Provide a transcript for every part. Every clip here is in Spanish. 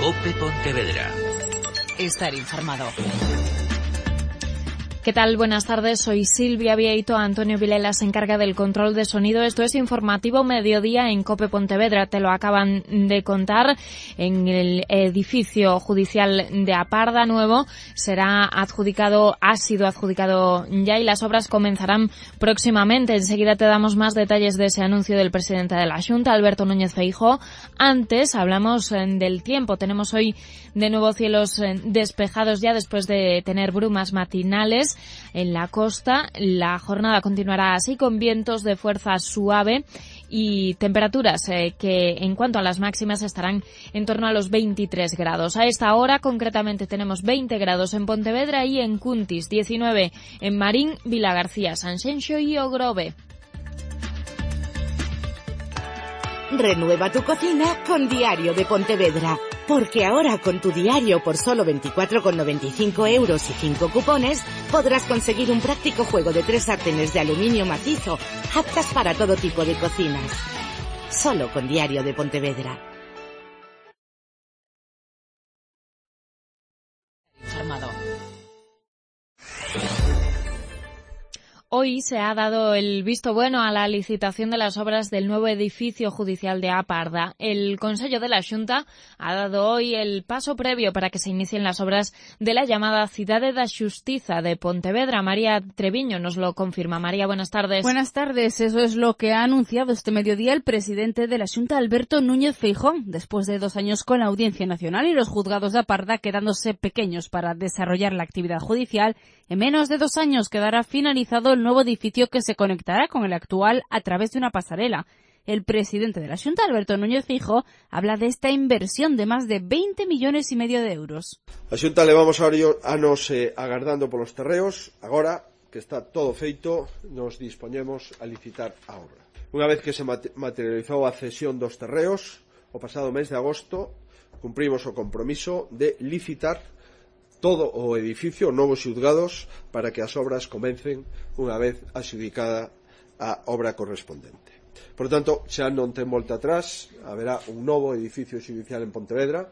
COPE Pontevedra. Estar informado. ¿Qué tal? Buenas tardes, soy Silvia Vieito. Antonio Vilela se encarga del control de sonido. Esto es Informativo Mediodía en COPE Pontevedra. Te lo acaban de contar. En el edificio judicial de Aparda Nuevo ha sido adjudicado ya y las obras comenzarán próximamente. Enseguida te damos más detalles de ese anuncio del presidente de la Xunta, Alberto Núñez Feijóo. Antes hablamos del tiempo. Tenemos hoy de nuevo cielos despejados ya después de tener brumas matinales en la costa. La jornada continuará así con vientos de fuerza suave y temperaturas que en cuanto a las máximas estarán en torno a los 23 grados. A esta hora concretamente tenemos 20 grados en Pontevedra y en Cuntis, 19 en Marín, Vilagarcía, Sanxenxo y Ogrove. Renueva tu cocina con Diario de Pontevedra. Porque ahora con tu diario por solo 24,95 euros y 5 cupones podrás conseguir un práctico juego de 3 sartenes de aluminio macizo aptas para todo tipo de cocinas. Solo con Diario de Pontevedra. Informado. Hoy se ha dado el visto bueno a la licitación de las obras del nuevo edificio judicial de Aparda. El Consello de la Xunta ha dado hoy el paso previo para que se inicien las obras de la llamada Cidade da Xustiza de Pontevedra. María Treviño nos lo confirma. María, buenas tardes. Buenas tardes. Eso es lo que ha anunciado este mediodía el presidente de la Xunta, Alberto Núñez Feijóo, después de 2 años con la Audiencia Nacional y los juzgados de Aparda quedándose pequeños para desarrollar la actividad judicial. En menos de 2 años quedará finalizado el nuevo edificio que se conectará con el actual a través de una pasarela. El presidente de la Xunta, Alberto Núñez Feijóo, habla de esta inversión de más de 20,5 millones de euros. A Xunta levamos anos agardando polos terreos. Agora que está todo feito, nos dispoñemos a licitar a obra. Unha vez que se materializou a cesión dos terreos, o pasado mes de agosto, cumprimos o compromiso de licitar todo o edificio, novos xulgados, para que as obras comecen unha vez adxudicada a obra correspondente. Por tanto, xa non ten volta atrás, haberá un novo edificio xudicial en Pontevedra.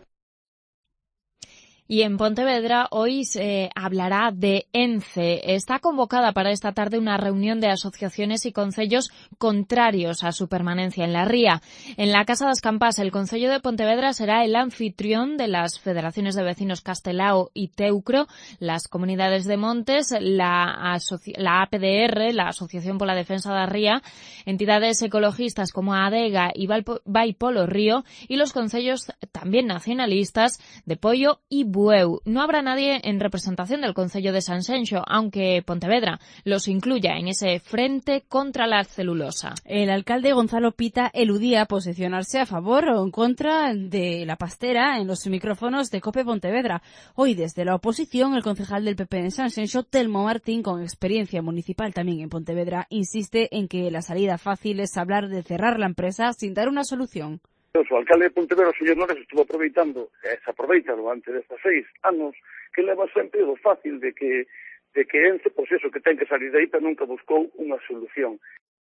Y en Pontevedra hoy se hablará de ENCE. Está convocada para esta tarde una reunión de asociaciones y concellos contrarios a su permanencia en la ría. En la Casa das Campas, el Concello de Pontevedra será el anfitrión de las federaciones de vecinos Castelao y Teucro, las comunidades de Montes, la APDR, la Asociación por la Defensa da Ría, entidades ecologistas como ADEGA y Vai Polo Río y los concellos también nacionalistas de Poio y Bueu. No habrá nadie en representación del Concello de Sanxenxo, aunque Pontevedra los incluya en ese frente contra la celulosa. El alcalde Gonzalo Pita eludía posicionarse a favor o en contra de la pastera en los micrófonos de COPE Pontevedra. Hoy, desde la oposición, el concejal del PP en Sanxenxo, Telmo Martín, con experiencia municipal también en Pontevedra, insiste en que la salida fácil es hablar de cerrar la empresa sin dar una solución. O alcalde de Pontevedra, o señor Nores, estuvo aproveitando, se aproveita durante estes 6 anos, que leva sempre o fácil de que ENCE, pois eso, que ten que salir de aí, pero nunca buscou unha solución.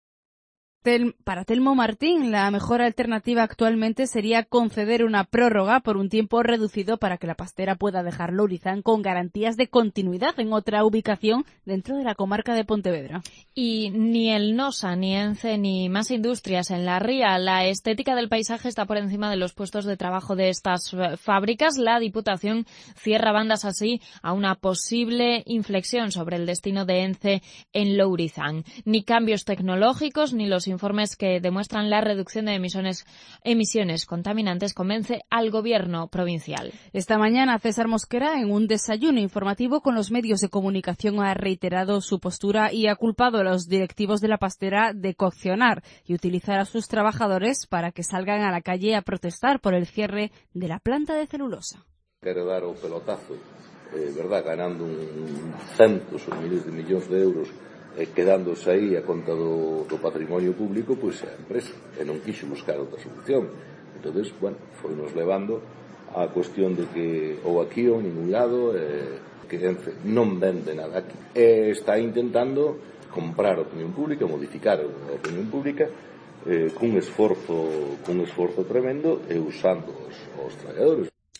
Para Telmo Martín, la mejor alternativa actualmente sería conceder una prórroga por un tiempo reducido para que la pastera pueda dejar Lourizán con garantías de continuidad en otra ubicación dentro de la comarca de Pontevedra. Y ni el NOSA, ni ENCE, ni más industrias en la ría. La estética del paisaje está por encima de los puestos de trabajo de estas fábricas. La Diputación cierra bandas así a una posible inflexión sobre el destino de ENCE en Lourizán. Ni cambios tecnológicos, ni los informes que demuestran la reducción de emisiones contaminantes convence al gobierno provincial. Esta mañana César Mosquera, en un desayuno informativo con los medios de comunicación, ha reiterado su postura y ha culpado a los directivos de la pastera de coaccionar y utilizar a sus trabajadores para que salgan a la calle a protestar por el cierre de la planta de celulosa. Quero dar o pelotazo, verdad, ganando centos ou miles de millóns de euros, quedándose aí a conta do patrimonio público, pois a empresa, e non quixo buscar outra solución. Entonces, bueno, foi nos levando a cuestión de que ou aquí ou en ningún lado, que ENCE non vende nada aquí. Está intentando comprar a opinión pública, modificar a opinión pública, cun esforzo tremendo e usando os traballadores.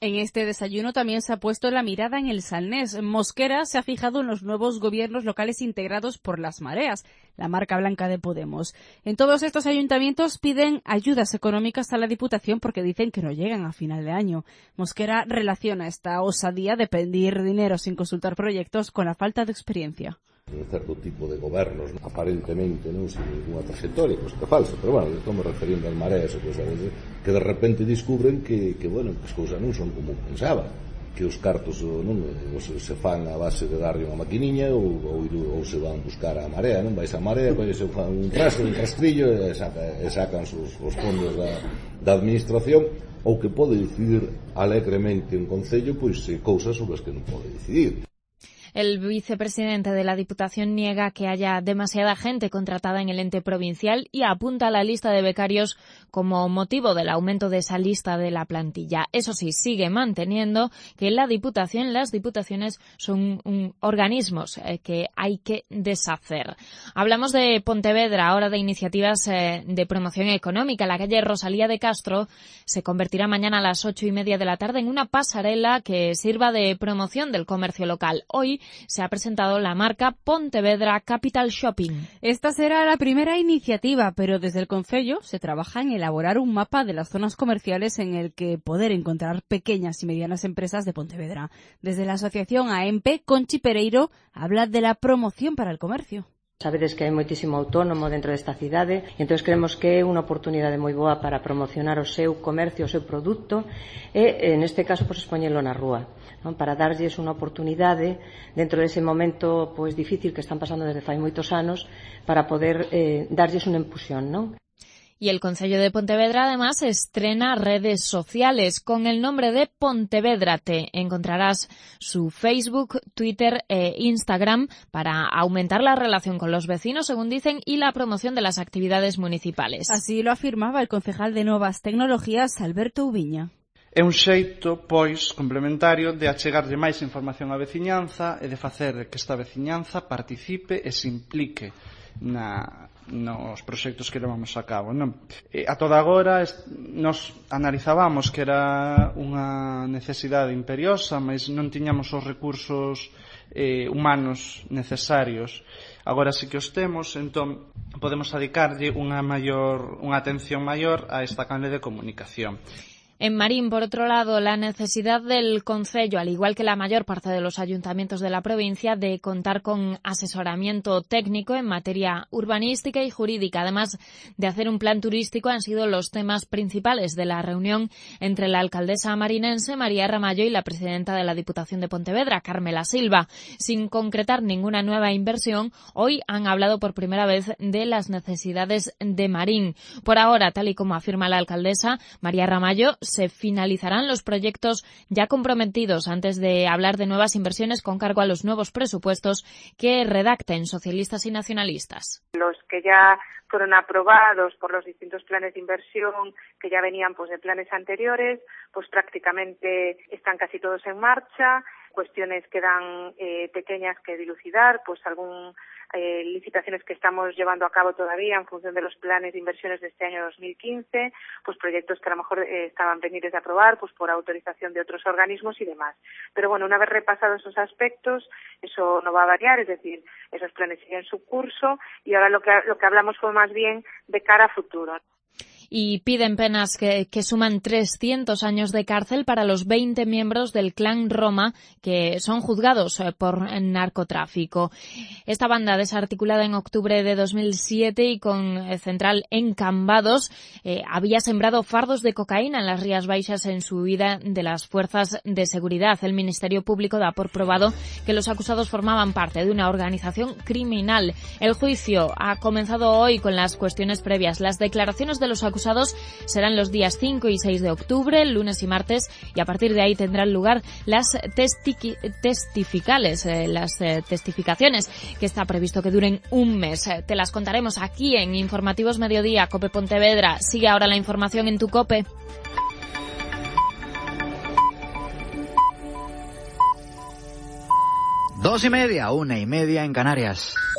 En este desayuno también se ha puesto la mirada en el Salnés. Mosquera se ha fijado en los nuevos gobiernos locales integrados por Las Mareas, la marca blanca de Podemos. En todos estos ayuntamientos piden ayudas económicas a la Diputación porque dicen que no llegan a final de año. Mosquera relaciona esta osadía de pedir dinero sin consultar proyectos con la falta de experiencia. Un certo tipo de gobernos aparentemente non sin ninguna trayectoria, pues que falsa, pero bueno, estou me referindo ás mareas, que de repente descubren que bueno, que as cousas non son como pensaba, que os cartos non se fan a base de darlle unha maquiniña ou se van buscar a marea, non vais a marea, pois se fan un rastrillo e sacan os fondos da administración, ou que pode decidir alegremente un concello pois cousas sobre as que non pode decidir. El vicepresidente de la Diputación niega que haya demasiada gente contratada en el ente provincial y apunta a la lista de becarios como motivo del aumento de esa lista de la plantilla. Eso sí, sigue manteniendo que las diputaciones son organismos que hay que deshacer. Hablamos de Pontevedra, ahora de iniciativas de promoción económica. La calle Rosalía de Castro se convertirá mañana a las 8:30 de la tarde en una pasarela que sirva de promoción del comercio local. Hoy se ha presentado la marca Pontevedra Capital Shopping. Esta será la primera iniciativa, pero desde el Concello se trabaja en elaborar un mapa de las zonas comerciales en el que poder encontrar pequeñas y medianas empresas de Pontevedra. Desde la asociación AEMPE, Conchi Pereiro habla de la promoción para el comercio. Sabedes que hai moitísimo autónomo dentro desta cidade e entón creemos que é unha oportunidade moi boa para promocionar o seu comercio, o seu produto e, neste caso, expoñelo na rúa, non? Para darlles unha oportunidade dentro dese momento pois difícil que están pasando desde fai moitos anos para poder darlles unha empuxón, non? Y el Concello de Pontevedra además estrena redes sociales con el nombre de Pontevédrate. Encontrarás su Facebook, Twitter e Instagram para aumentar la relación con los vecinos, según dicen, y la promoción de las actividades municipales. Así lo afirmaba el concejal de Novas Tecnologías, Alberto Ubiña. É un xeito, pois, complementario de achegarlle máis información á veciñanza e de facer que esta veciñanza participe e se implique nos proxectos que levamos a cabo, non? A toda agora nos analizábamos que era unha necesidade imperiosa, mas non tiñamos os recursos humanos necesarios. Agora sí que os temos, entón podemos dedicarlle unha atención maior a esta canle de comunicación. En Marín, por otro lado, la necesidad del Concello, al igual que la mayor parte de los ayuntamientos de la provincia, de contar con asesoramiento técnico en materia urbanística y jurídica, además de hacer un plan turístico, han sido los temas principales de la reunión entre la alcaldesa marinense, María Ramallo, y la presidenta de la Diputación de Pontevedra, Carmela Silva. Sin concretar ninguna nueva inversión, hoy han hablado por primera vez de las necesidades de Marín. Por ahora, tal y como afirma la alcaldesa, María Ramallo, se finalizarán los proyectos ya comprometidos antes de hablar de nuevas inversiones con cargo a los nuevos presupuestos que redacten socialistas y nacionalistas. Los que ya fueron aprobados por los distintos planes de inversión que ya venían pues de planes anteriores, pues prácticamente están casi todos en marcha. Cuestiones quedan pequeñas que dilucidar, pues licitaciones que estamos llevando a cabo todavía en función de los planes de inversiones de este año 2015, pues proyectos que a lo mejor estaban pendientes de aprobar, pues por autorización de otros organismos y demás. Pero bueno, una vez repasados esos aspectos, eso no va a variar, es decir, esos planes siguen su curso y ahora lo que hablamos fue más bien de cara a futuro. Y piden penas que suman 300 años de cárcel para los 20 miembros del clan Roma que son juzgados por narcotráfico. Esta banda, desarticulada en octubre de 2007 y con central en Cambados, había sembrado fardos de cocaína en las Rías Baixas en su huida de las fuerzas de seguridad. El Ministerio Público da por probado que los acusados formaban parte de una organización criminal. El juicio ha comenzado hoy con las cuestiones previas. Las declaraciones de los acusados serán los días 5 y 6 de octubre, lunes y martes, y a partir de ahí tendrán lugar las testificaciones, que está previsto que duren un mes. Te las contaremos aquí en Informativos Mediodía, COPE Pontevedra. Sigue ahora la información en tu COPE. Dos y media, 1:30 en Canarias.